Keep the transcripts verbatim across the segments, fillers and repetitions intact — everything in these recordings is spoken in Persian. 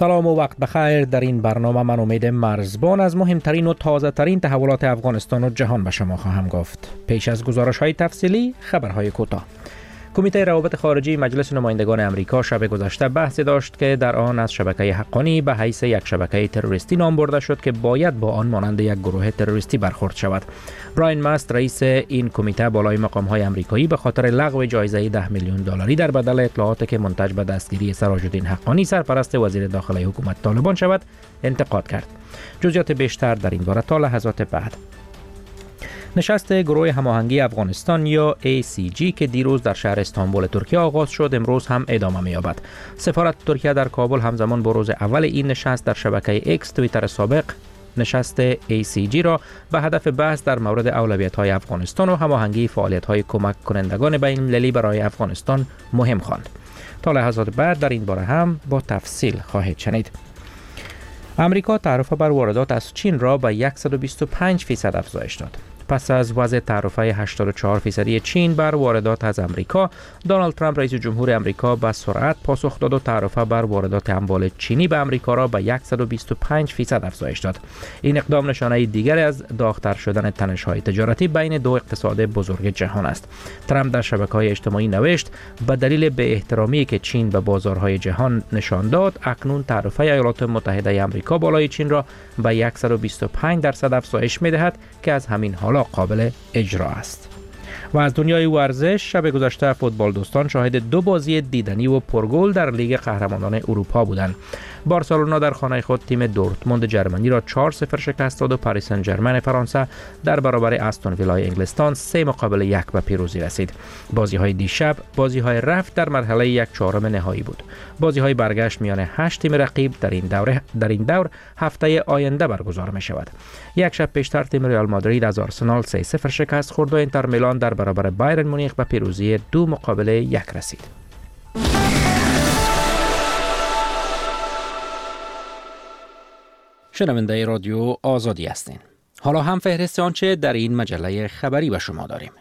سلام و وقت بخیر. در این برنامه من امید مرزبان از مهمترین و تازه ترین تحولات افغانستان و جهان به شما خواهم گفت. پیش از گزارش های تفصیلی، خبرهای کوتاه. کمیته روابط خارجی مجلس نمایندگان امریکا شب گذشته بحثی داشت که در آن از شبکه حقانی به حیث یک شبکه تروریستی نام برده شد که باید با آن مانند یک گروه تروریستی برخورد شود. براین ماست رئیس این کمیته بالای مقام‌های امریکایی به خاطر لغو جایزه ده میلیون دلاری در بدل اطلاعاتی که منتج به دستگیری سراج الدین حقانی سرپرست وزیر داخلی حکومت طالبان شود انتقاد کرد. جزئیات بیشتر در این باره تا لحظات بعد. نشست گروه هماهنگی افغانستان یا ای سی جی که دیروز در شهر استانبول ترکیه آغاز شد امروز هم ادامه می‌یابد. سفارت ترکیه در کابل همزمان با روز اول این نشست در شبکه اکس توییتر سابق نشست ای سی جی را به هدف بحث در مورد اولویت‌های افغانستان و هماهنگی فعالیت‌های کمک کنندگان بین‌المللی برای افغانستان مهم خواند. تا لحظات بعد در این باره هم با تفصیل خواهید شنید. امریکا تعرفه بر واردات از چین را به صد و بیست و پنج فیصد افزایش داد. پس از وضع تعرفه هشتاد و چهار فیصدی چین بر واردات از امریکا، دونالد ترامپ رئیس جمهور امریکا به سرعت پاسخ داد و تعرفه بر واردات اموال چینی به امریکا را به صد و بیست و پنج فیصد افزایش داد. این اقدام نشانه دیگری از داغ‌تر شدن تنش‌های تجارتی بین دو اقتصاد بزرگ جهان است. ترامپ در شبکه‌های اجتماعی نوشت به دلیل به احترامی که چین به بازارهای جهان نشان داد، اکنون تعرفه ایالات متحده آمریکا بالای چین را به صد و بیست و پنج درصد افزایش می‌دهد که از همین حالا قابل اجرا است. و از دنیای ورزش، شب گذشته فوتبال دوستان شاهد دو بازی دیدنی و پرگل در لیگ قهرمانان اروپا بودند. بارسلونا در خانه خود تیم دورتموند جرمنی را چهار صفر شکست داد و پاریس سن ژرمن فرانسه در برابر استون ویلای انگلستان سه مقابل یک به پیروزی رسید. بازی‌های دیشب بازی‌های رفت در مرحله یک چهارم نهایی بود. بازی‌های برگشت میان هشت تیم رقیب در این دوره در این دور هفته آینده برگزار می‌شود. یک شب پیشتر تیم ریال مادرید از آرسنال سه صفر شکست خورد و اینتر میلان در برابر بایرن مونیخ به پیروزی دو مقابل یک رسید. شنونده رادیو آزادی هستین. حالا هم فهرست آنچه در این مجله خبری به شما داریم.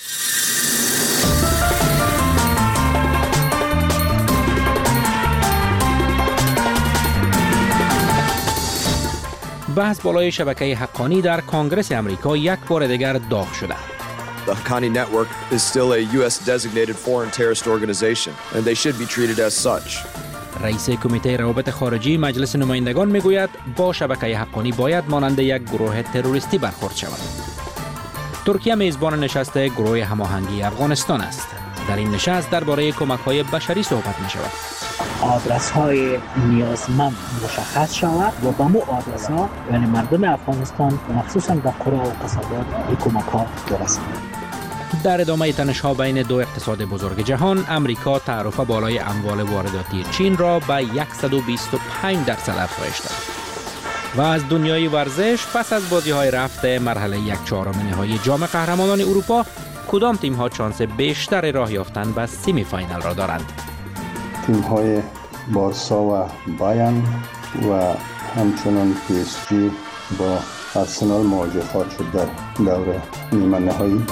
بحث بالای شبکه حقانی در کنگره امریکا یک بار دیگر داغ شده. The Haqqani network is still a U S designated foreign terrorist organization and they should be treated as such. رئیس کمیته روابط خارجی مجلس نمایندگان میگوید با شبکه حقانی باید مانند یک گروه تروریستی برخورد شود. ترکیه میزبان نشست گروه هماهنگی افغانستان است. در این نشست درباره کمک‌های بشری صحبت می شود. آدرس‌های نیازمند مشخص شود و با مو آدرس‌ها یعنی مردم افغانستان مخصوصاً در قرى و قصبات این کمک‌ها برسند. در ادامه تنش‌ها بین دو اقتصاد بزرگ جهان، امریکا تعرفه بالای اموال وارداتی چین را به صد و بیست و پنج درصد افزایش داد. و از دنیای ورزش، پس از بازی‌های رفت مرحله یک چهارم نهایی جام قهرمانان اروپا، کدام تیم‌ها شانس بیشتر راه یافتن به سمی فاینال را دارند؟ تیم‌های بارسا و بایرن و همچنان پی اس جی با آرسنال مواجه خواهد شد در دور نیمه نهایی.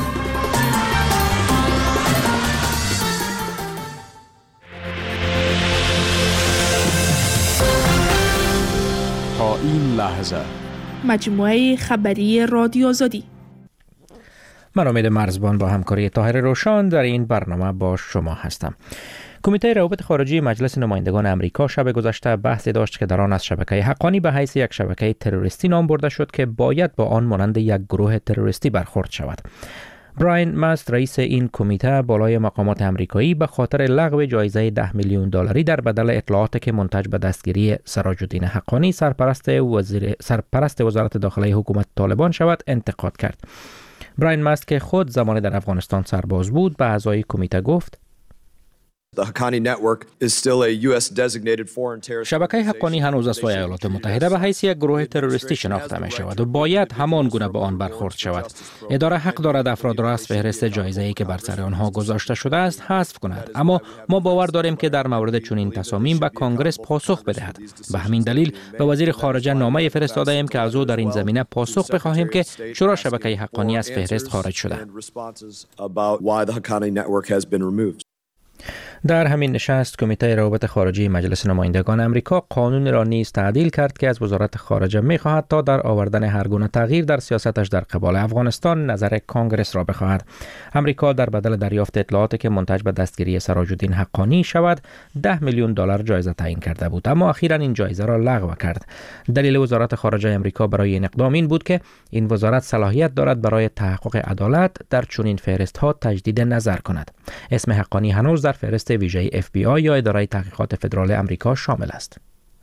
تا این لحظه مجموعه خبری رادیو آزادی. من امید مرزبان با همکاری طاهر روشان در این برنامه با شما هستم. کمیته روابط خارجی مجلس نمایندگان امریکا شب گذشته بحثی داشت که در آن از شبکه حقانی به حیث یک شبکه تروریستی نام برده شد که باید با آن مانند یک گروه تروریستی برخورد شود. براین ماست رئیس این کمیته بالای مقامات امریکایی به خاطر لغو جایزه ده میلیون دلاری در بدل اطلاعاتی که منتج به دستگیری سراج الدین حقانی سرپرست وزیر سرپرست وزارت داخلی حکومت طالبان شود انتقاد کرد. براین ماست که خود زمانی در افغانستان سرباز بود به اعضای کمیته گفت: The Haqqani network is still a U S designated foreign terrorist. شبکه حقانی هنوز از سوی ایالات متحده به حیث یک گروه تروریستی شناخته می شود و باید همان گونه به آن برخورد شود. اداره حق دارد افراد را از فهرست جایزه‌ای که بر سر آنها گذاشته شده است حذف کند، اما ما باور داریم که در مورد چنین تصامیم به کنگره پاسخ بدهد. به همین دلیل به وزیر خارجه نامه فرستاده ایم که از او در این زمینه پاسخ بخواهیم که چرا شبکه حقانی از فهرست خارج شده. در همین نشست کمیته روابط خارجی مجلس نمایندگان امریکا قانون را نیز تعدیل کرد که از وزارت خارجه می‌خواهد تا در آوردن هر گونه تغییر در سیاستش در قبال افغانستان نظر کانگرس را بخواهد. امریکا در بدل دریافت اطلاعاتی که منتج به دستگیری سراج الدین حقانی شود ده میلیون دلار جایزه تعیین کرده بود، اما اخیراً این جایزه را لغو کرد. دلیل وزارت خارجه امریکا برای این اقدام این بود که این وزارت صلاحیت دارد برای تحقق عدالت در چنین فهرست‌ها تجدید نظر کند. اسم حقانی هنوز در فهرست ویژه اف بی آی یا اداره تحقیقات فدرال امریکا شامل است.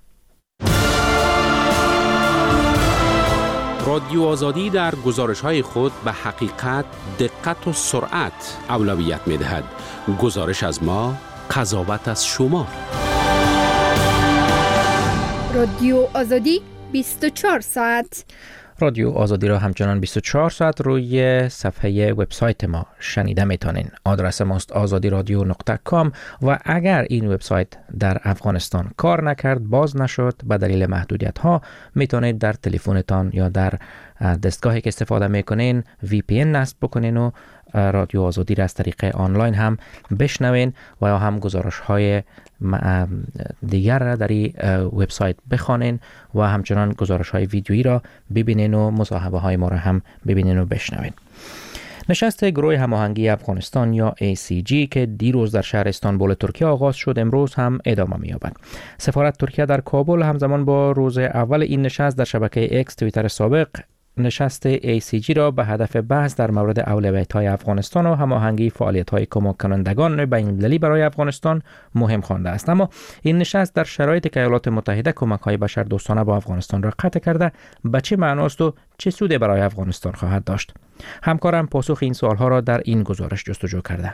رادیو آزادی در گزارش‌های خود به حقیقت، دقت و سرعت اولویت می‌دهد. گزارش از ما، قضاوت از شما. رادیو آزادی بیست و چهار ساعت. رادیو آزادی را همچنان بیست و چهار ساعت روی صفحه وبسایت ما شنیده میتونین. آدرس ماست آزادی رادیو نقطه کام و اگر این وبسایت در افغانستان کار نکرد، باز نشد به دلیل محدودیت ها، میتونید در تلفنتان یا در دستگاهی که استفاده میکنین وی پی ان نصب بکنین و رادیو آزادی را از طریق آنلاین هم بشنوین و یا هم گزارش های دیگر را در این وبسایت بخوانین و همچنان گزارش های ویدیویی را ببینین و مصاحبه های ما را هم ببینین و بشنوین. نشست گروه هماهنگی افغانستان یا ای سی جی که دیروز در شهر استانبول ترکیه آغاز شد، امروز هم ادامه می‌یابد. سفارت ترکیه در کابل همزمان با روز اول این نشست در شبکه اکس توییتر سابق نشست ای سی جی را به هدف بحث در مورد اولویت‌های افغانستان و هماهنگی فعالیت‌های کمک کنندگان بین‌المللی برای افغانستان مهم خوانده است. اما این نشست در شرایطی که ایالات متحده کمک‌های بشردوستانه با افغانستان را قطع کرده به چه معناست و چه سودی برای افغانستان خواهد داشت؟ همکارم پاسخ این سوال‌ها را در این گزارش جستجو کرده.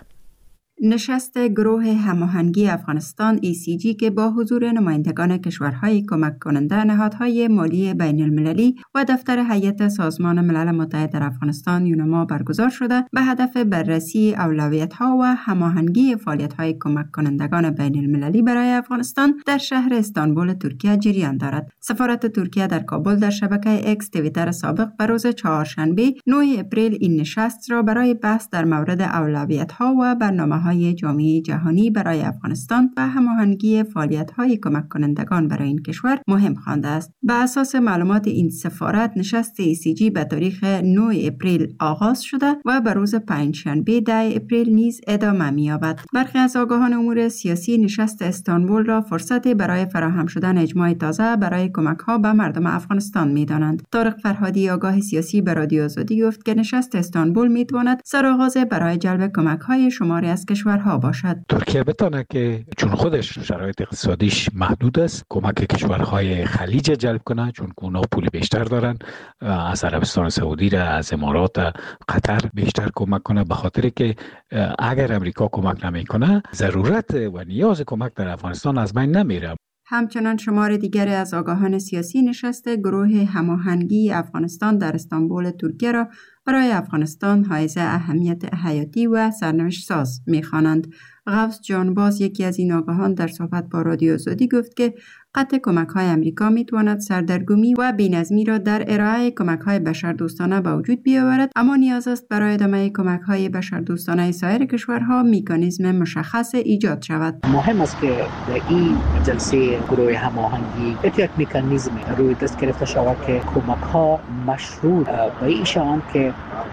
نشست گروه هماهنگی افغانستان ای سی جی که با حضور نمایندگان کشورهای کمک کننده، نهادهای مالی بین المللی و دفتر هیئت سازمان ملل متحد در افغانستان یونما برگزار شده به هدف بررسی اولویت‌ها و هماهنگی فعالیت‌های کمک کنندگان بین المللی برای افغانستان در شهر استانبول ترکیه جریان دارد. سفارت ترکیه در کابل در شبکه اکس توییتر سابق به روز چهارشنبه نه اپریل این نشست را برای بحث در مورد اولویت‌ها و برنامه های جامعه جهانی برای افغانستان و هماهنگی فعالیت‌های کمک کنندگان برای این کشور مهم خوانده است. به اساس معلومات این سفارت، نشست ای سی جی به تاریخ نه اپریل آغاز شده و به روز پنجشنبه ده اپریل نیز ادامه می‌یابد. برخی از آگاهان امور سیاسی نشست استانبول را فرصتی برای فراهم شدن اجماع تازه برای کمک‌ها به مردم افغانستان می‌دانند. طارق فرهادی، آگاه سیاسی، به رادیو آزادی گفت که نشست استانبول می‌تواند سرآغاز برای جلب کمک‌های شماری از کشورها باشد. ترکیه بتونه که چون خودش شرایط اقتصادیش محدود است، کمک کشورهای خلیج جلب کنه، چون اونا پول بیشتر دارن، از عربستان سعودی را، از امارات، قطر بیشتر کمک کنه، به خاطر که اگر امریکا کمک نمیکنه ضرورت و نیاز کمک در افغانستان از بین نمیره. همچنان شمار دیگری از آگاهان سیاسی نشست گروه هماهنگی افغانستان در استانبول ترکیه را برای افغانستان حائز اهمیت حیاتی و سرنوشت ساز می‌خوانند. غوث جانباز، یکی از این آگاهان، در صحبت با رادیو آزادی گفت که قطع کمک‌های امریکا می‌تواند سردرگمی و بی‌نظمی را در ارائه کمک‌های بشردوستانه به وجود بیاورد، اما نیاز است برای ادامه کمک‌های بشردوستانه سایر کشورها مکانیزم مشخص ایجاد شود. مهم است که در این جلسه گروه هماهنگی یک مکانیزم روی دست گرفته شود که کمک‌ها مشروط به این شوند که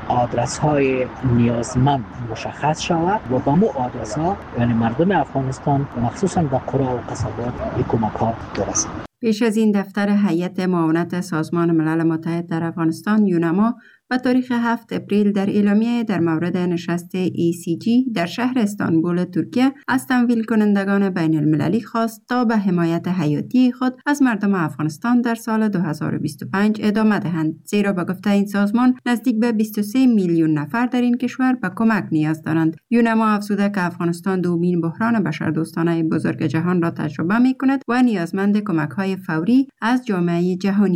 آدرس‌های نیازمند مشخص شود و با مو آدرس‌ها یعنی مردم افغانستان مخصوصاً در قرى و قصبات یک کمک‌ها برسند. پیش از این دفتر هیئت معاونت سازمان ملل متحد در افغانستان یونما و تاریخ هفت اپریل در اعلامیه در مورد نشست ای سی جی در شهر استانبول ترکیه از تمویل کنندگان بین المللی خواست تا به حمایت حیاتی خود از مردم افغانستان در سال دو هزار و بیست و پنج ادامه دهند، زیرا به گفته این سازمان نزدیک به بیست و سه میلیون نفر در این کشور به کمک نیاز دارند. یونما افزوده که افغانستان دومین بحران بشردوستانه بزرگ جهان را تجربه می کند و نیازمند کمک های فوری از جامعه جهانی است.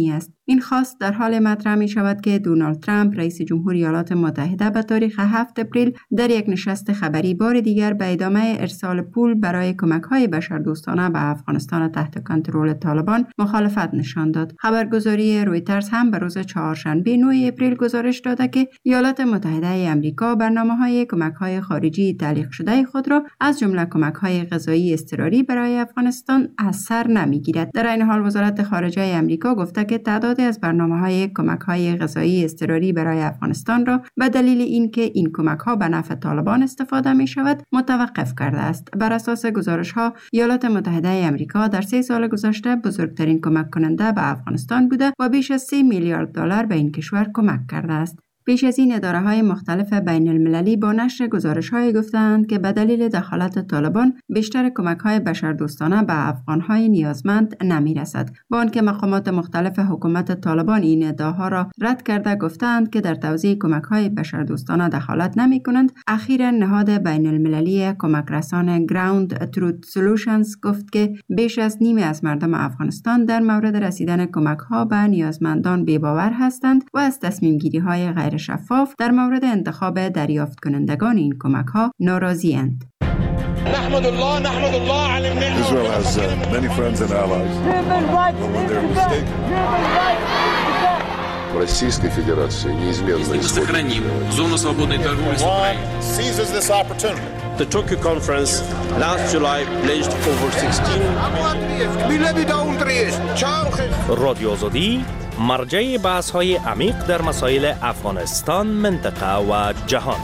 این خواست در حال مطرح می شود که دونالد ترامپ رئیس جمهوری ایالات متحده به تاریخ هفتم اپریل در یک نشست خبری بار دیگر به ادامه ارسال پول برای کمک‌های بشردوستانه به افغانستان تحت کنترل طالبان مخالفت نشان داد. خبرگزاری رویترز هم به روز چهارشنبه نهم اپریل گزارش داده که ایالات متحده آمریکا برنامه‌های کمک‌های خارجی تعلیق شده خود را از جمله کمک‌های غذایی اضطراری برای افغانستان از سر نمی‌گیرد. در این حال وزارت خارجه آمریکا گفته که تعدادی از برنامه‌های کمک‌های غذایی اضطراری برای افغانستان را به دلیل اینکه این کمک‌ها به نفع طالبان استفاده می‌شود متوقف کرده است. بر اساس گزارش‌ها ایالات متحده آمریکا در سه سال گذشته بزرگترین کمک کننده به افغانستان بوده و بیش از سه میلیارد دلار به این کشور کمک کرده است. پیش از این اداره‌های مختلف بین المللی با نشر گزارش‌های گفتند که به دلیل دخالت طالبان بیشتر کمک‌های بشردوستانه به افغان‌های نیازمند نمی‌رسد. با آنکه مقامات مختلف حکومت طالبان این ادعاها را رد کرده گفتند که در توزیع کمک‌های بشردوستانه دخالت نمی‌کنند، اخیراً نهاد بین المللی کمک رسان گراوند تروت سولوشنز گفت که بیش از نیمی از مردم افغانستان در مورد رسیدن کمک‌ها به نیازمندان بی‌باور هستند و از تصمیم‌گیری‌های غیر شفاف در مورد انتخاب دریافت کنندگان این کمک ها ناراضی اند. نحمد الله نحمد الله على النعمة. Israel has uh, many friends and allies. When they're mistaken. Российской Федерации неизменно сохраним зону свободной торговли с Украиной. Seizes this opportunity. The Tokyo conference last July pledged over sixteen. رادیو آزادی مرجع بحث‌های عمیق در مسائل افغانستان، منطقه و جهان.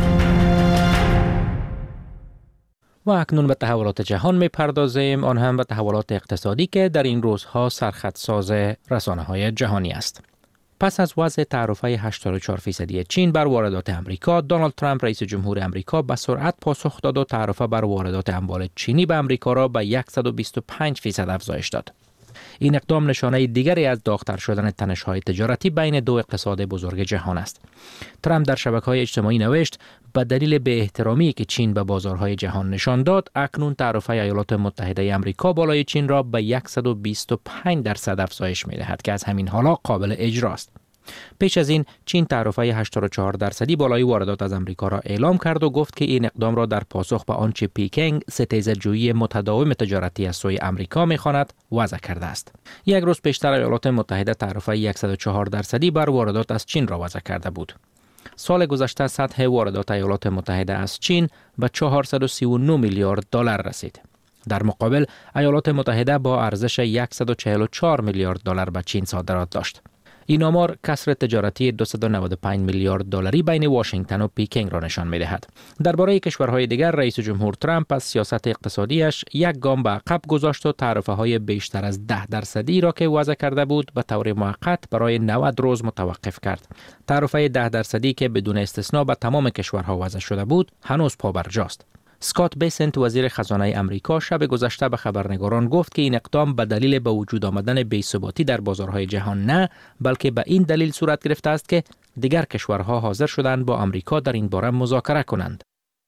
و اکنون به تحولات جهان می‌پردازیم، آن هم به تحولات اقتصادی که در این روزها سرخطساز رسانه‌های جهانی است. پس از وضع تعرفه هشتاد و چهار درصدی چین بر واردات امریکا، دونالد ترامپ رئیس جمهور امریکا به سرعت پاسخ داد و تعرفه بر واردات اموال چینی به امریکا را به صد و بیست و پنج درصد افزایش داد. این اقدام نشانه دیگری از داغ‌تر شدن تنش‌های تجارتی بین دو اقتصاد بزرگ جهان است. ترامپ در شبکه‌های اجتماعی نوشت به دلیل بی‌احترامی که چین به بازارهای جهان نشان داد، اکنون تعرفه ایالات متحده آمریکا بالای چین را به صد و بیست و پنج درصد افزایش می‌دهد که از همین حالا قابل اجراست. پیش از این چین تعرفه هشتاد و چهار درصدی بالای واردات از امریکا را اعلام کرد و گفت که این اقدام را در پاسخ به آنچه پیکنگ ستیزه‌جویی متداوم تجارتی از سوی امریکا می‌خواند وضع کرده است. یک روز پیشتر ایالات متحده تعرفه صد و چهار درصدی بر واردات از چین را وضع کرده بود. سال گذشته سطح واردات ایالات متحده از چین به چهارصد و سی و نه میلیارد دلار رسید. در مقابل ایالات متحده با ارزش صد و چهل و چهار میلیارد دلار به چین صادرات داشت. این آمار کسر تجارتی دویست و نود و پنج میلیارد دلاری بین واشنگتن و پیکنگ را نشان می‌دهد. درباره کشورهای دیگر، رئیس جمهور ترامپ از سیاست اقتصادیش یک گام به عقب گذاشت و تعرفه‌های بیشتر از ده درصدی را که وضع کرده بود به طور موقت برای نود روز متوقف کرد. تعرفه ده درصدی که بدون استثنا به تمام کشورها وضع شده بود، هنوز پابرجاست. اسکات بیسنت وزیر خزانه امریکا شب گذشته به خبرنگاران گفت که این اقدام به دلیل به وجود آمدن بی‌ثباتی در بازارهای جهان نه، بلکه به این دلیل صورت گرفته است که دیگر کشورها حاضر شدند با امریکا در این باره مذاکره کنند.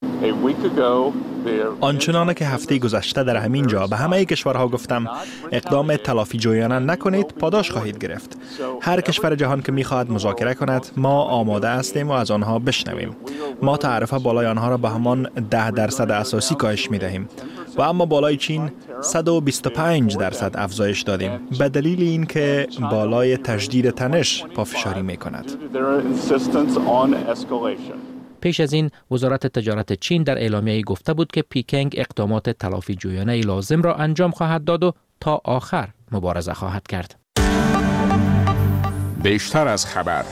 آنچنانه که هفته گذشته در همین جا به همه کشورها گفتم اقدام تلافی جویانه نکنید، پاداش خواهید گرفت. هر کشور جهان که می‌خواهد مذاکره کند، ما آماده هستیم و از آنها بشنویم. ما تعرفه بالای آنها را به همان ده درصد اساسی کاهش می‌دهیم و اما بالای چین صد و بیست و پنج درصد افزایش دادیم به دلیل اینکه بالای تجدید تنش پافشاری می‌کند. پیش از این وزارت تجارت چین در اعلامیه‌ای گفته بود که پیکنگ اقدامات تلافی جویانه لازم را انجام خواهد داد و تا آخر مبارزه خواهد کرد. بیشتر از خبر.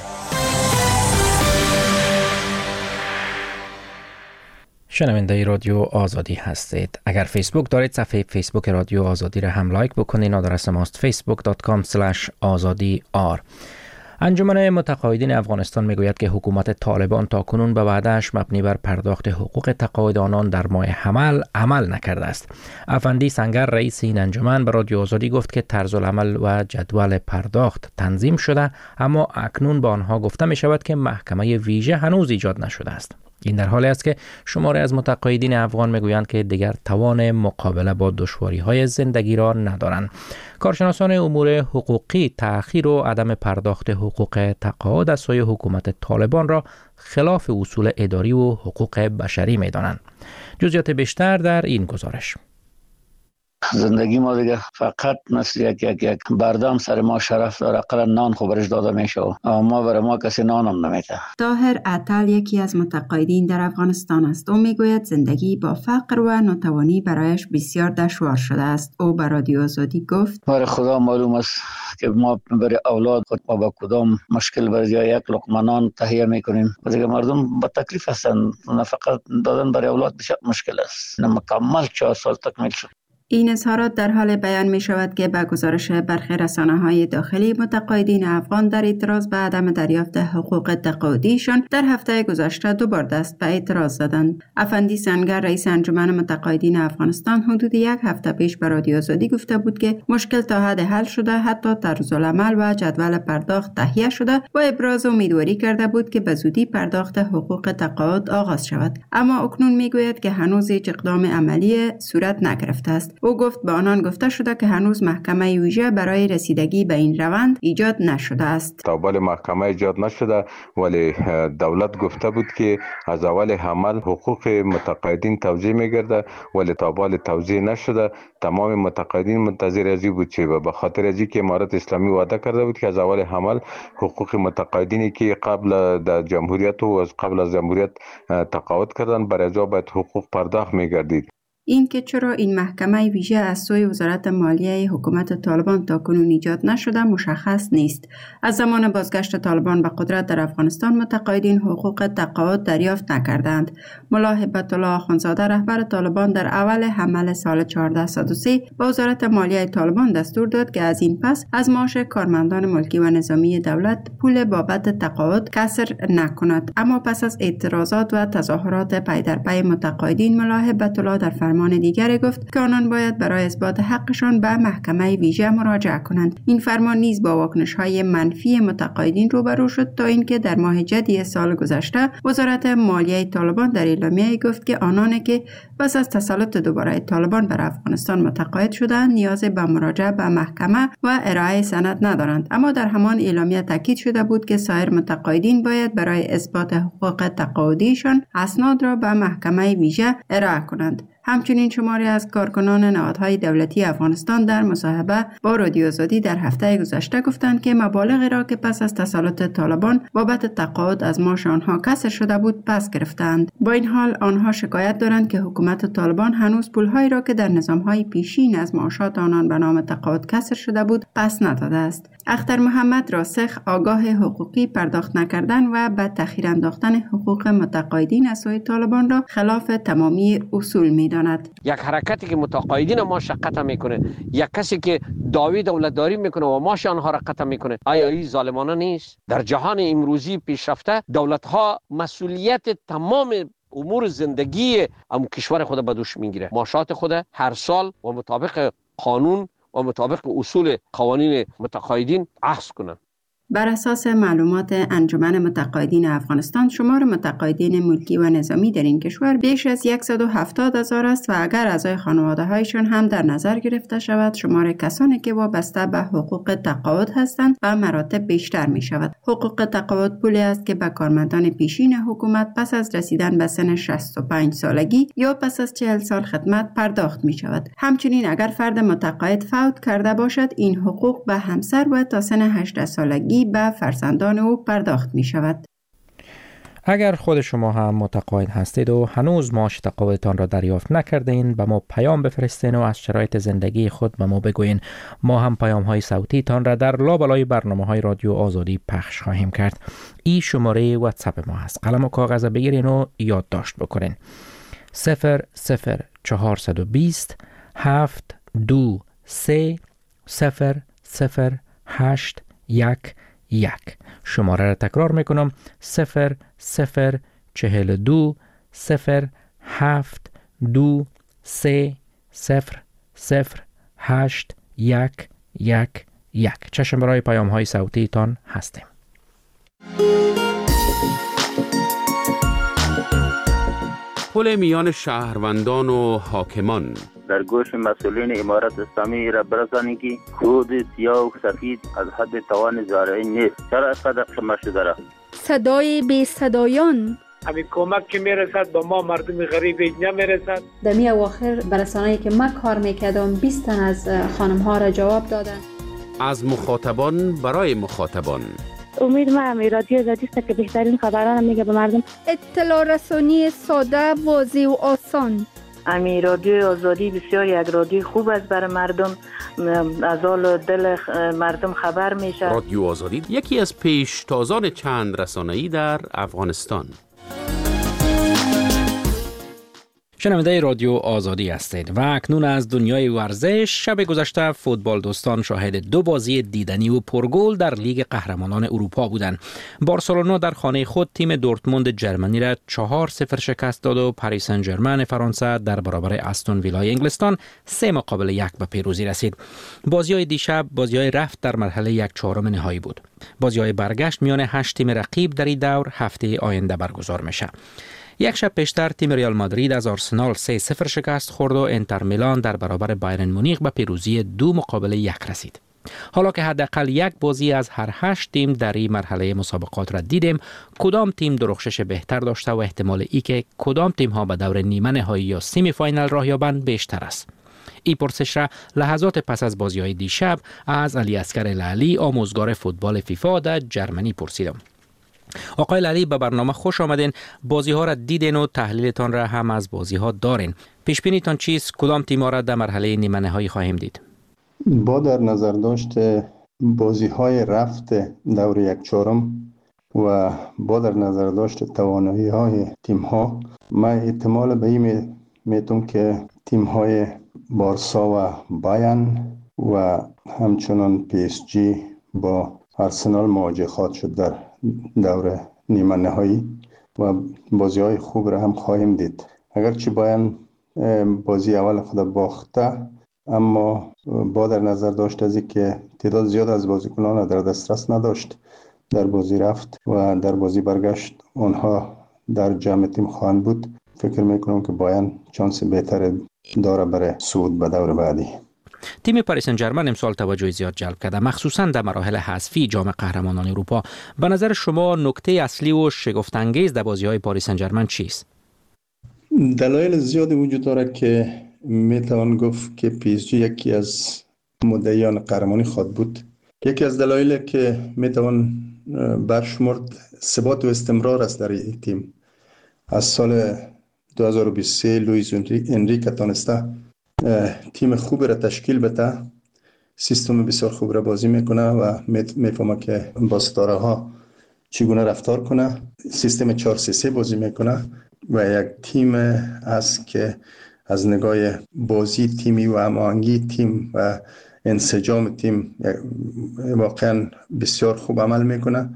شنونده رادیو آزادی هستید. اگر فیسبوک دارید، صفحه فیسبوک رادیو آزادی را هم لایک بکنید. آدرس ماست فیسبوک دات کام اسلش آزادی آر. انجمن متقاعدین افغانستان میگوید که حکومت طالبان تاکنون به وعده‌اش مبنی بر پرداخت حقوق تقاعد آنان در ماه حمل عمل نکرده است. افندی سنگر رئیس این انجمن به رادیو آزادی گفت که طرز العمل و جدول پرداخت تنظیم شده، اما اکنون به آنها گفته می شود که محکمه ویژه هنوز ایجاد نشده است. این در حالی است که شماری از متقاعدین افغان میگویند که دیگر توان مقابله با دشواری‌های زندگی را ندارند. کارشناسان امور حقوقی تأخیر و عدم پرداخت حقوق تقاعد از سوی حکومت طالبان را خلاف اصول اداری و حقوق بشری می‌دانند. جزئیات بیشتر در این گزارش. زندگی ما دیگه فقط مثل یک یک یک بردام سر ما شرف داره، اقلا نان خوبرش داده میشه و ما برای ما کسی نانم نمیده. طاهر عطل یکی از متقاعدین در افغانستان است. او میگوید زندگی با فقر و ناتوانی برایش بسیار دشوار شده است. او به رادیو آزادی گفت برای خدا معلوم است که ما برای اولاد خود ما با کدام مشکل برای یک لقمه نان تهیه میکنیم. دیگه مردم با تکلیف هستند، نفقه دادن برای اولاد مشکل است. مکمل چهار سال تکمیل شد. این اظهارات در حال بیان می شود که به گزارش برخی رسانه‌های داخلی متقاعدین افغان در اعتراض به عدم دریافت حقوق تقاعدیشان در هفته گذشته دوبار دست به اعتراض زدند. افندی سنگر رئیس انجمن متقاعدین افغانستان حدود یک هفته پیش به رادیو آزادی گفته بود که مشکل تا حد حل شده، حتی طرزالعمل و جدول پرداخت تهیه شده و ابراز امیدواری کرده بود که به زودی پرداخت حقوق تقاعد آغاز شود. اما اکنون می گوید که هنوز هیچ اقدام عملی صورت نگرفته است. او گفت به آنان گفته شده که هنوز محکمه ویژه برای رسیدگی به این روند ایجاد نشده است. تا بال محکمه ایجاد نشده، ولی دولت گفته بود که از اول حمل حقوق متقاعدین توزیع میگرده، ولی تا بال توزیع نشده. تمام متقاعدین منتظر ازی بود چه به خاطر ازی که امارت اسلامی وعده کرده بود که از اول حمل حقوق متقاعدینی که قبل در جمهوریت و از قبل از جمهوریت تقاعد کردن برای ازا باید حقوق پرداخت میگردید. این که چرا این محکمه ویژه از سوی وزارت مالیه حکومت طالبان تاکنون ایجاد نشده مشخص نیست. از زمان بازگشت طالبان به قدرت در افغانستان متقاعدین حقوق تقاعد دریافت نکردند. ملا هبت الله آخوندزاده رهبر طالبان در اول حمل سال چهارده صد و سه با وزارت مالیه طالبان دستور داد که از این پس از معاش کارمندان ملکی و نظامی دولت پول بابت تقاعد کسر نکند. اما پس از اعتراضات و تظاهرات پی در پی متقاعدین، ملا هبت الله در فرمان دیگر گفت که آنان باید برای اثبات حقشان به محکمه ویژه مراجعه کنند. این فرمان نیز با واکنش‌های منفی متقاعدین روبرو شد تا اینکه در ماه جدی سال گذشته وزارت مالیه طالبان در اعلامیه گفت که آنانی که پس از تسلط دوباره طالبان بر افغانستان متقاعد شدند نیاز به مراجعه به محکمه و ارائه سند ندارند. اما در همان اعلامیه تاکید شده بود که سایر متقاعدین باید برای اثبات حقوق تقاعدیشان اسناد را به محکمه ویژه ارائه کنند. همچنین شماری از کارکنان نهادهای دولتی افغانستان در مصاحبه با رادیو آزادی در هفته گذشته گفتند که مبالغی را که پس از تسلط طالبان بابت تقاعد از معاش آنها کسر شده بود پس گرفتند. با این حال آنها شکایت دارند که حکومت طالبان هنوز پولهایی را که در نظامهای پیشین از معاشات آنان به نام تقاعد کسر شده بود پس نداده است. اختر محمد راسخ آگاه حقوقی پرداخت نکردن و به تأخیر انداختن حقوق متقاعدین از سوی طالبان را خلاف تمامی اصول می‌داند. یک حرکتی که متقاعدین ما قطع میکنه، یک کسی که دعوی دولتداری میکنه و ماش آنها را قطع میکنه، آیا این ظالمانه نیست؟ در جهان امروزی پیشرفته دولت‌ها مسئولیت تمام امور زندگی ام کشور خود به دوش میگیره. معاشات خود هر سال و مطابق قانون و مطابق اصول قوانین متقاعدین اخذ کنند. بر اساس معلومات انجمن متقاعدین افغانستان، شمار متقاعدین ملکی و نظامی در این کشور بیش از صد و هفتاد هزار است و اگر اعضای خانواده هایشان هم در نظر گرفته شود، شمار کسانی که وابسته به حقوق تقاعد هستند به مراتب بیشتر می شود. حقوق تقاعد پولی است که به کارمندان پیشین حکومت پس از رسیدن به سن شصت و پنج سالگی یا پس از چهل سال خدمت پرداخت می شود. همچنین اگر فرد متقاعد فوت کرده باشد، این حقوق به همسر و تا سن هجده سالگی به فرزندان او پرداخت می شود. اگر خود شما هم متقاعد هستید و هنوز معاش تقاعدتان را دریافت نکردین، به ما پیام بفرستین و از شرایط زندگی خود به ما بگوین. ما هم پیام های صوتی تان را در لابلای برنامه های رادیو آزادی پخش خواهیم کرد. این شماره واتساپ ما هست. قلم و کاغذ بگیرین و یادداشت بکنین. صفر صفر چهارصد و بیست هفت دو سه صفر صفر هشت یک یک. شماره را تکرار میکنم: صفر صفر چهل دو صفر هفت دو سه صفر صفر هشت یک یک یک. چشم برای پیام های صوتی تان هستیم. تداخل میان شهروندان و حاکمان در گوش مسئولین امارت اسلامی را برسانید که خود سیاه و سفید از حد توان زارعی نیست. چرا اینقدر خمه شده را؟ صدای بی صدایان همین کمک که میرسد با ما مردم غریب نمیرسد. در می اواخر برسانه‌ای که من کار میکردم بیست تن از خانم ها را جواب دادن. از مخاطبان برای مخاطبان. امید ما هم رادیو آزادی است که بهترین خبران میگه به مردم. اطلاع رسانی ساده، واضح و آسان. امی رادیو آزادی بسیار یک رادیو خوب است برای مردم، از حال دل مردم خبر میشه. رادیو آزادی یکی از پیشتازان چند رسانه‌ای در افغانستان. شنونده رادیو آزادی هستید و اکنون از دنیای ورزش. شب گذشته فوتبال دوستان شاهد دو بازی دیدنی و پرگل در لیگ قهرمانان اروپا بودند. بارسلونا در خانه خود تیم دورتموند جرمنی را چهار صفر شکست داد و پاریس سن ژرمن فرانسه در برابر استون ویلای انگلستان سه مقابل یک به پیروزی رسید. بازی‌های دیشب بازی‌های رفت در مرحله یک چهارم نهایی بود. بازی‌های برگشت میان هشت تیم رقیب در این دور هفته آینده برگزار میشه. یک شب پیشتر تیم ریال مادرید از آرسنال سه صفر شکست خورد و انتر میلان در برابر بایرن مونیخ به پیروزی دو مقابل یک رسید. حالا که حداقل یک بازی از هر هشت تیم در این مرحله مسابقات را دیدیم، کدام تیم درخشش بهتر داشته و احتمال ای که کدام تیم ها به دور نیمه نهایی یا سمی فاینال راه یابند بیشتر است؟ این پرسش را لحظات پس از بازی‌های دیشب از علی اصغر لعلی، آموزگار فوتبال فیفا در جرمنی پرسیدم. آقای لعلی، به برنامه خوش آمدین. بازی ها را دیدین و تحلیلتان را هم از بازی ها دارین. پیش بینیتان چیست؟ کدام تیم ها را در مرحله نیمه نهایی خواهیم دید؟ با در نظر داشت بازی های رفت دور یک چهارم و با در نظر داشت توانایی های تیم ها، من احتمال به این میتونم که تیم های بارسا و بایرن و همچنان پی اس جی با آرسنال مواجه خواهد شد در دور نیمه نهایی و بازی های خوب را هم خواهیم دید. اگرچه بایرن بازی اول خود باخته، اما با در نظر داشت از که تعداد زیاد از بازیکنان در دسترس نداشت در بازی رفت و در بازی برگشت آنها در جمع تیم خواهند بود، فکر میکنم که بایرن چانس بهتر داره برای صعود به دور بعدی. تیم پاریس سن ژرمن امسال توجه زیاد جلب کرده، مخصوصا در مراحل حذفی جام قهرمانان اروپا. به نظر شما نکته اصلی و شگفت انگیز در بازی‌های پاریس سن ژرمن چیست؟ دلایل زیادی وجود دارد که میتوان گفت که پی اس جی یکی از مدعیان قهرمانی خواهد بود. یکی از دلایل که میتوان برشمرد ثبات و استمرار است در این تیم. از سال دو هزار و بیست و سه لوئیس انریکه تانسته تیم خوب را تشکیل بده، سیستم بسیار خوب را بازی میکنه و میفهمه که با ستاره ها چگونه رفتار کنه. سیستم چهار سه سه بازی میکنه و یک تیم است که از نگاه بازی تیمی و هماهنگی تیم و انسجام تیم واقعا بسیار خوب عمل میکنه.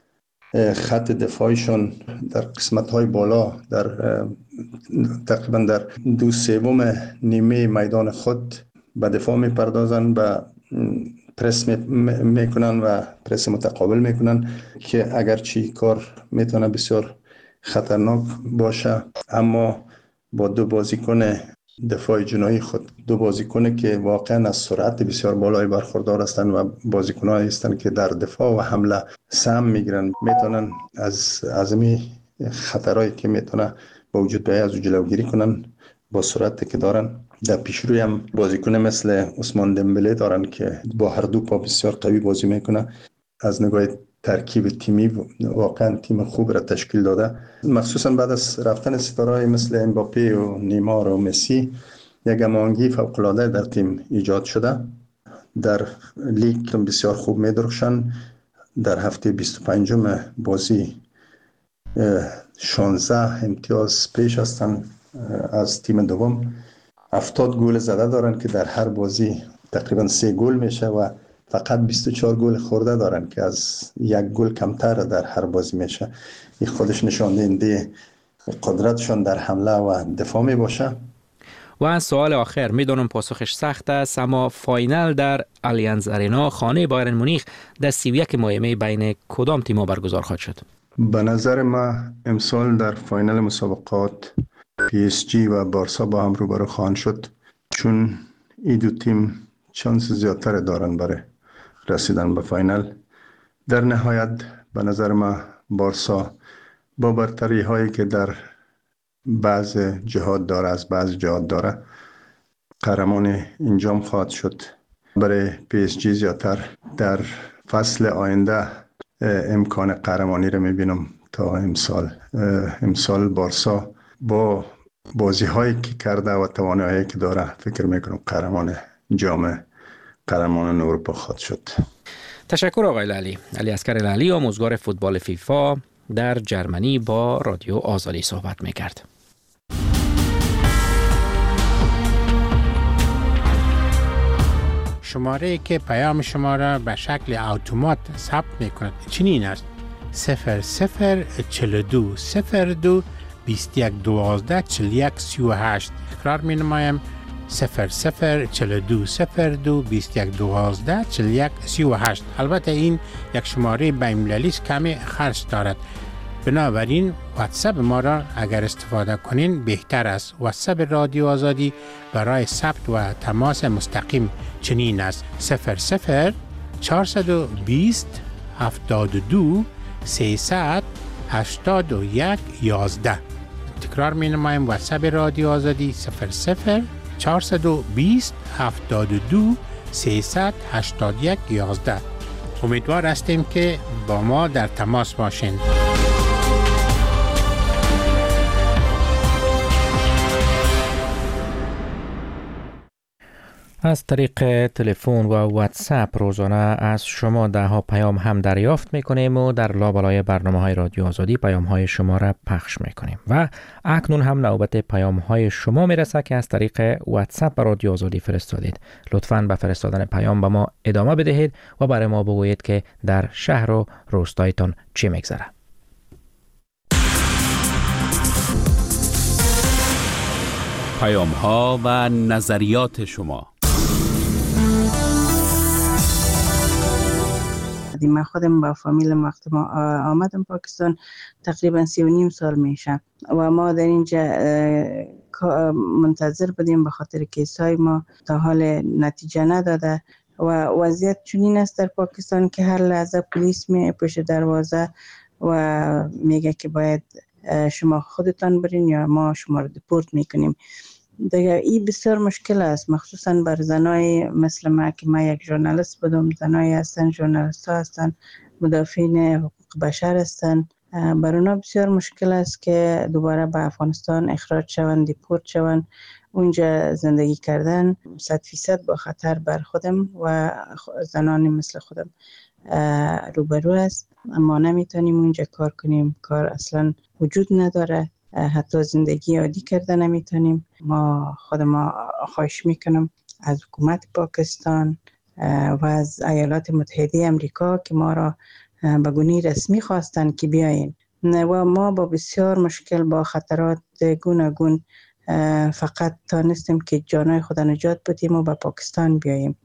خط دفاعیشون در قسمت‌های بالا در تقریبا در دو سوم نیمه میدان خود به دفاع میپردازن و پرس میکنن و پرس متقابل میکنن که اگرچه کار میتونه بسیار خطرناک باشه، اما با دو بازیکن دفاع جناحی خود، دو بازیکن که واقعا از سرعت بسیار بالای برخوردار هستند و بازیکنان هستند که در دفاع و حمله سهم میگیرن، میتونن از عظمی خطرهایی که میتونه با وجود بیاید از جلوگیری کنن با سرعتی که دارن. در پیشروی هم بازیکن مثل عثمان دمبله دارن که با هر دو پا بسیار قوی بازی میکنه. از نگاه ترکیب تیمی واقعا تیم خوب را تشکیل داده، مخصوصا بعد از رفتن ستاره‌های مثل امباپه و نیمار و مسی یک هماهنگی فوق‌العاده در تیم ایجاد شده. در لیگ بسیار خوب می‌درخشن. در هفته بیست و پنجم بازی شانزده امتیاز پیش هستن از تیم دوم. هفتاد گل زده دارن که در هر بازی تقریبا سه گل میشه و فقط بیست و چهار گل خورده دارن که از یک گل کمتر در هر بازی میشه. این خودش نشان دهنده قدرتشون در حمله و دفاع می باشه. و از سوال آخر، میدونم پاسخش سخت است، اما فاینال در آلیانز آرینا خانه بایرن مونیخ در سی و یک مایمه بین کدام تیم‌ها برگزار خواهد شد؟ به نظر من امسال در فاینال مسابقات پی اس جی و بارسا با هم روبرو خواهند شد، چون این دو تیم چانس زیادتر دارن برای رسیدن به فاینال. در نهایت به نظر من بارسا با برتری هایی که در بعض جهات داره از بعض جهات داره قهرمان انجام خواهد شد. برای پی اس جی زیادتر در فصل آینده امکان قهرمانی رو میبینم تا امسال. امسال بارسا با بازی هایی که کرده و توانایی که داره فکر میکنم قهرمان جام قهرمان اروپا خواهد شد. تشکر آقای لالی. علی اصغر لالی، آموزگار فوتبال فیفا در جرمنی، با رادیو آزادی صحبت میکرد. شماره که پیام شما را به شکل اتومات ثبت میکند چنین است: صفر صفر چهل و دو صفر دو بیست و یک دوازده چهل و یک سی و هشت. تکرار می نمایم: صفر صفر چهل و دو صفر دو بیست و یک دوازده چهل و یک سی و هشت. البته این یک شماره بین‌المللی است، کمی خرج دارد، بنابراین واتساپ ما را اگر استفاده کنین بهتر است. واتساپ رادیو آزادی برای ثبت و تماس مستقیم چنین است: صفر صفر چهارصد و بیست هفتاد و دو سیصد هشتاد و یک یازده. تکرار می نمایم: واتساپ رادیو آزادی صفر صفر چهارصد و بیست هفتاد و دو سیصد هشتاد و یک یازده. امیدوار هستیم که با ما در تماس باشین. از طریق تلفن و واتساپ روزانه از شما ده ها پیام هم دریافت میکنیم و در لابلای برنامه های رادیو آزادی پیام های شما را پخش میکنیم و اکنون هم نوبت پیام های شما میرسه که از طریق واتساپ به رادیو آزادی فرستادید. لطفاً به فرستادن پیام به ما ادامه بدهید و برای ما بگویید که در شهر و روستایتان چی میگذره. پیام ها و نظریات شما. من خودم با فامیلم وقت ما آمدم پاکستان تقریبا سی و نیم سال میشه و ما در اینجا منتظر بودیم به خاطر کیسای ما تا حال نتیجه نداده و وضعیت چنین است در پاکستان که هر لحظه پلیس می پشت دروازه و میگه که باید شما خودتان برین یا ما شما رو دپورت میکنیم. دیگه این بسیار مشکل است، مخصوصا بر زنای مثل ما که ما یک ژورنالیست بودم. زنای هستن، ژورنالیست ها هستن، مدافعین حقوق بشر هستن. بر اونا بسیار مشکل است که دوباره به افغانستان اخراج شوند، دپورت شوند. اونجا زندگی کردن صد فیصد با خطر بر خودم و زنانی مثل خودم روبرو است. اما نمیتونیم اونجا کار کنیم، کار اصلا وجود نداره، حتی زندگی عادی کرده نمیتونیم. ما خود ما خواهش میکنم از حکومت پاکستان و از ایالات متحده امریکا که ما را به گونه رسمی خواستن که بیاین و ما با بسیار مشکل با خطرات گوناگون فقط تانستیم که جانای خود نجات بدیم و به پاکستان بیاییم.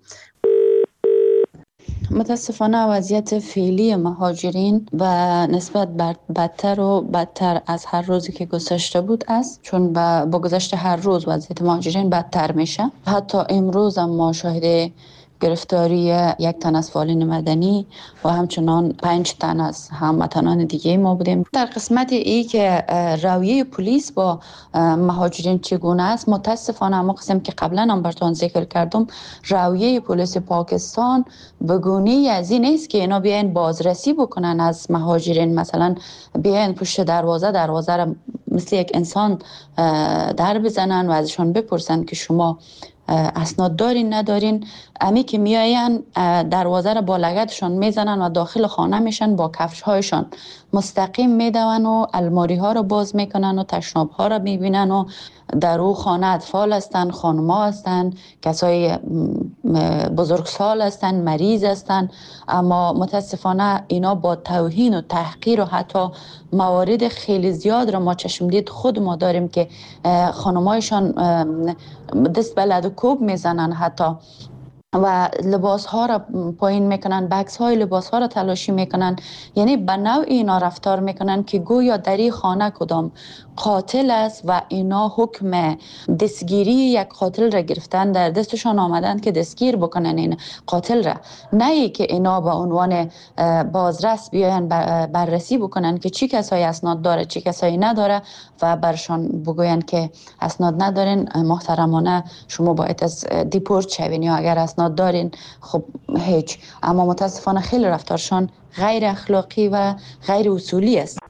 متاسفانه وضعیت فعلی مهاجرین و نسبت بدتر و بدتر از هر روزی که گذشته بود است، چون با گذشت هر روز وضعیت مهاجرین بدتر میشه. حتی امروز هم ما شاهد گرفتاری یک تن از فعالین مدنی و همچنان پنج تن از هموطنان دیگه ما بودیم. در قسمت ای که رویه پلیس با مهاجرین چگونه است، متاسفانه هم قسم که قبلا هم براتون ذکر کردم، رویه پلیس پاکستان به گونه‌ای از این است که اینا بیاین بازرسی بکنن از مهاجرین، مثلا بیاین پشت دروازه دروازه را مثل یک انسان در بزنن و ازشان بپرسن که شما اسناد دارین ندارین. امی که میاین دروازه را با لگدشان میزنن و داخل خانه میشن، با کفش هایشان مستقیم میدون و الماری ها را باز میکنن و تشناب ها را میبینن و در او خانه اطفال هستن، خانما هستن، کسای بزرگسال هستن، مریض هستن. اما متاسفانه اینا با توهین و تحقیر و حتی موارد خیلی زیاد را ما چشمدید خود ما داریم که خانمایشان دست به لد و کوب میزنن. حتی و لباس ها را پایین میکنن، بکس های لباس ها را تلاشی میکنن. یعنی به نوع اینا رفتار میکنن که گویا در این خانه کدام قاتل است و اینا حکم دستگیری یک قاتل را گرفتن، در دستشان آمدن که دستگیر بکنن این قاتل را، نه ای که اینا به عنوان بازرس بیاین بررسی بکنن که چی کسایی اسناد داره چی کسایی نداره و برشان بگوین که اسناد ندارین محترمانه شما باید از دیپورت شوین، یا اگر اسناد دارین خب هیچ. اما متاسفانه خیلی رفتارشان غیر اخلاقی و غیر اصولی است.